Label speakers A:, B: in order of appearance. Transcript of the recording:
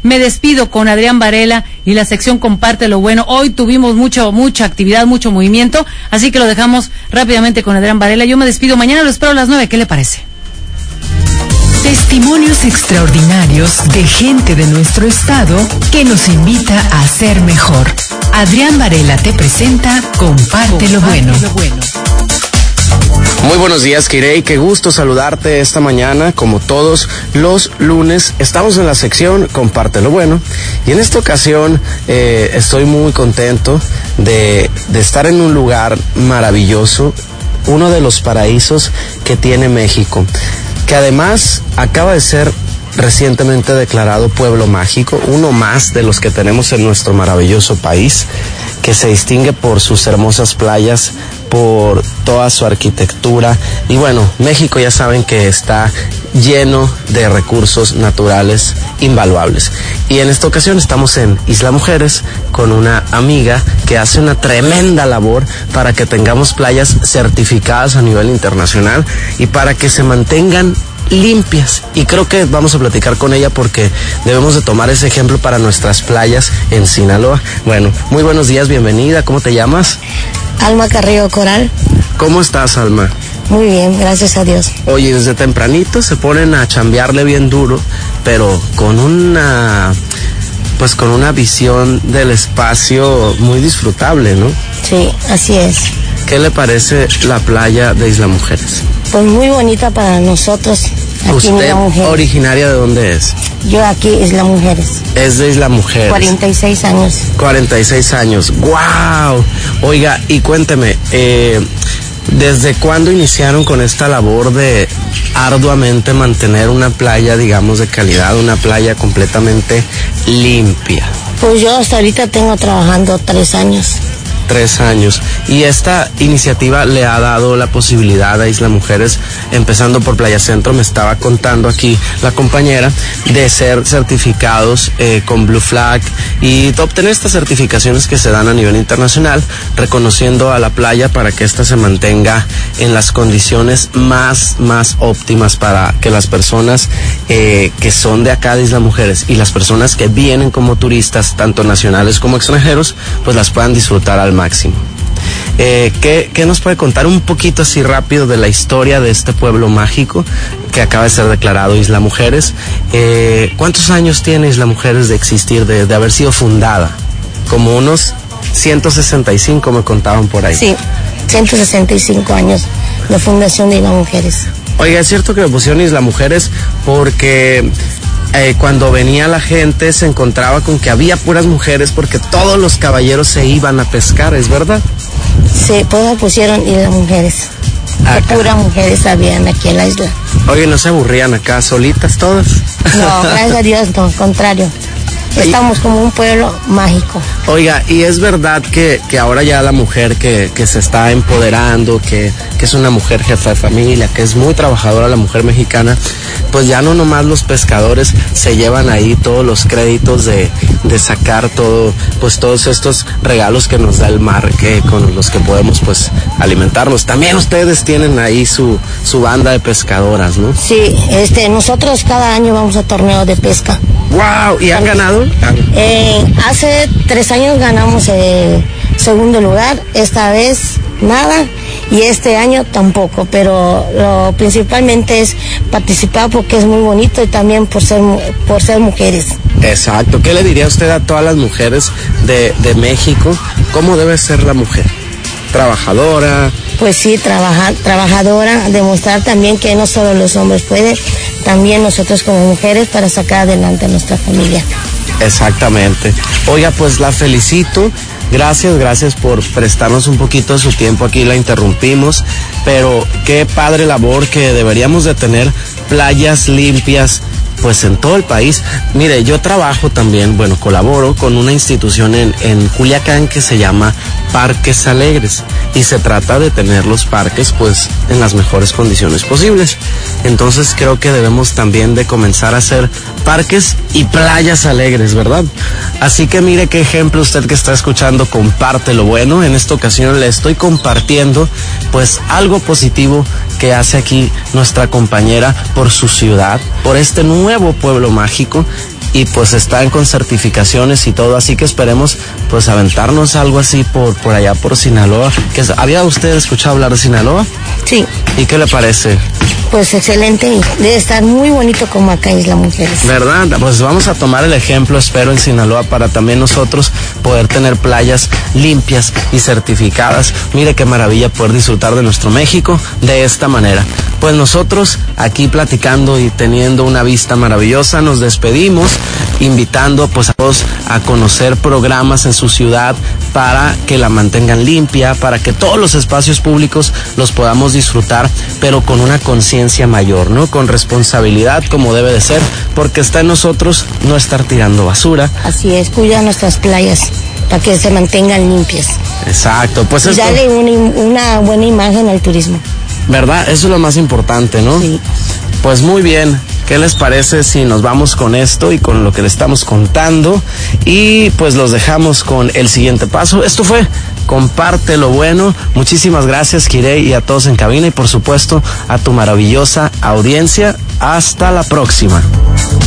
A: Me despido con Adrián Varela y la sección Comparte lo Bueno. Hoy tuvimos mucha actividad, mucho movimiento, así que lo dejamos rápidamente con Adrián Varela. Yo me despido, mañana lo espero a las 9, ¿qué le parece?
B: Testimonios extraordinarios de gente de nuestro estado que nos invita a ser mejor. Adrián Varela te presenta Comparte lo Bueno.
C: Muy buenos días, Kirei, qué gusto saludarte esta mañana. Como todos los lunes, estamos en la sección Comparte lo Bueno, y en esta ocasión estoy muy contento de estar en un lugar maravilloso, uno de los paraísos que tiene México, que además acaba de ser recientemente declarado pueblo mágico, uno más de los que tenemos en nuestro maravilloso país, que se distingue por sus hermosas playas, por toda su arquitectura. Y bueno, México ya saben que está lleno de recursos naturales invaluables. Y en esta ocasión estamos en Isla Mujeres con una amiga que hace una tremenda labor para que tengamos playas certificadas a nivel internacional y para que se mantengan limpias, y creo que vamos a platicar con ella porque debemos de tomar ese ejemplo para nuestras playas en Sinaloa. Bueno, muy buenos días, bienvenida, ¿cómo te llamas?
D: Alma Carrillo Coral.
C: ¿Cómo estás, Alma?
D: Muy bien, gracias a Dios.
C: Oye, desde tempranito se ponen a chambearle bien duro, pero con una visión del espacio muy disfrutable, ¿no?
D: Sí, así es.
C: ¿Qué le parece la playa de Isla Mujeres?
D: Pues muy bonita para nosotros. Aquí
C: ¿Usted
D: Isla Mujeres.
C: Originaria de dónde es?
D: Yo aquí, Isla Mujeres.
C: Es de Isla Mujeres.
D: 46 años.
C: 46 años. ¡Guau! Oiga, y cuénteme, ¿desde cuándo iniciaron con esta labor de arduamente mantener una playa, digamos, de calidad, una playa completamente limpia?
D: Pues yo hasta ahorita tengo trabajando 3 años.
C: 3 años. Y esta iniciativa le ha dado la posibilidad a Isla Mujeres, empezando por Playa Centro, me estaba contando aquí la compañera, de ser certificados con Blue Flag y de obtener estas certificaciones que se dan a nivel internacional, reconociendo a la playa para que ésta se mantenga en las condiciones más óptimas para que las personas que son de acá de Isla Mujeres y las personas que vienen como turistas, tanto nacionales como extranjeros, pues las puedan disfrutar al máximo. ¿Qué nos puede contar un poquito así rápido de la historia de este pueblo mágico que acaba de ser declarado Isla Mujeres? ¿Cuántos años tiene Isla Mujeres de existir, de haber sido fundada? Como unos 165 me contaban por ahí.
D: Sí, 165 años de fundación de Isla Mujeres.
C: Oiga, es cierto que le pusieron Isla Mujeres porque cuando venía la gente se encontraba con que había puras mujeres porque todos los caballeros se iban a pescar, ¿es verdad?
D: Sí, pues pusieron Isla Mujeres. Que puras mujeres habían aquí en la isla.
C: Oye, ¿no se aburrían acá solitas todas?
D: No, gracias a Dios, no, al contrario. Estamos como un pueblo mágico.
C: Oiga, y es verdad que ahora ya la mujer que se está empoderando, que es una mujer jefa de familia, que es muy trabajadora la mujer mexicana, pues ya no nomás los pescadores se llevan ahí todos los créditos de sacar todos estos regalos que nos da el mar, con los que podemos pues alimentarnos. También ustedes tienen ahí su banda de pescadoras, ¿no?
D: Sí, nosotros cada año vamos a torneos de pesca.
C: ¡Wow! ¿Y han ganado?
D: Hace 3 años ganamos segundo lugar, esta vez nada, y este año tampoco, pero lo principalmente es participar porque es muy bonito y también por ser mujeres.
C: Exacto. ¿Qué le diría usted a todas las mujeres de México? ¿Cómo debe ser la mujer? ¿Trabajadora?
D: Pues sí, trabajadora, demostrar también que no solo los hombres pueden, también nosotros como mujeres para sacar adelante a nuestra familia.
C: Exactamente. Oiga, pues la felicito. Gracias por prestarnos un poquito de su tiempo. Aquí la interrumpimos, pero qué padre labor que deberíamos de tener playas limpias pues en todo el país. Mire, yo trabajo también, colaboro con una institución en Culiacán que se llama Parques Alegres y se trata de tener los parques pues en las mejores condiciones posibles. Entonces creo que debemos también de comenzar a hacer parques y playas alegres, ¿verdad? Así que mire qué ejemplo usted que está escuchando, comparte lo bueno. En esta ocasión le estoy compartiendo pues algo positivo que hace aquí nuestra compañera por su ciudad, por este nuevo pueblo mágico. y pues están con certificaciones y todo, así que esperemos pues aventarnos algo así por allá por Sinaloa. ¿Había usted escuchado hablar de Sinaloa?
D: Sí.
C: ¿Y qué le parece?
D: Pues excelente, debe estar muy bonito como acá Isla Mujeres.
C: ¿Verdad? Pues vamos a tomar el ejemplo, espero, en Sinaloa, para también nosotros poder tener playas limpias y certificadas. Mire qué maravilla poder disfrutar de nuestro México de esta manera. Pues nosotros aquí platicando y teniendo una vista maravillosa, nos despedimos invitando pues a todos a conocer programas en su ciudad para que la mantengan limpia, para que todos los espacios públicos los podamos disfrutar, pero con una conciencia mayor, ¿no? Con responsabilidad, como debe de ser, porque está en nosotros no estar tirando basura.
D: Así es, cuida nuestras playas para que se mantengan limpias.
C: Exacto, pues
D: y darle una buena imagen al turismo.
C: ¿Verdad? Eso es lo más importante, ¿no?
D: Sí.
C: Pues muy bien. ¿Qué les parece si nos vamos con esto y con lo que le estamos contando? Y pues los dejamos con el siguiente paso. Esto fue Comparte lo Bueno. Muchísimas gracias, Kirei, y a todos en cabina, y por supuesto a tu maravillosa audiencia. Hasta la próxima.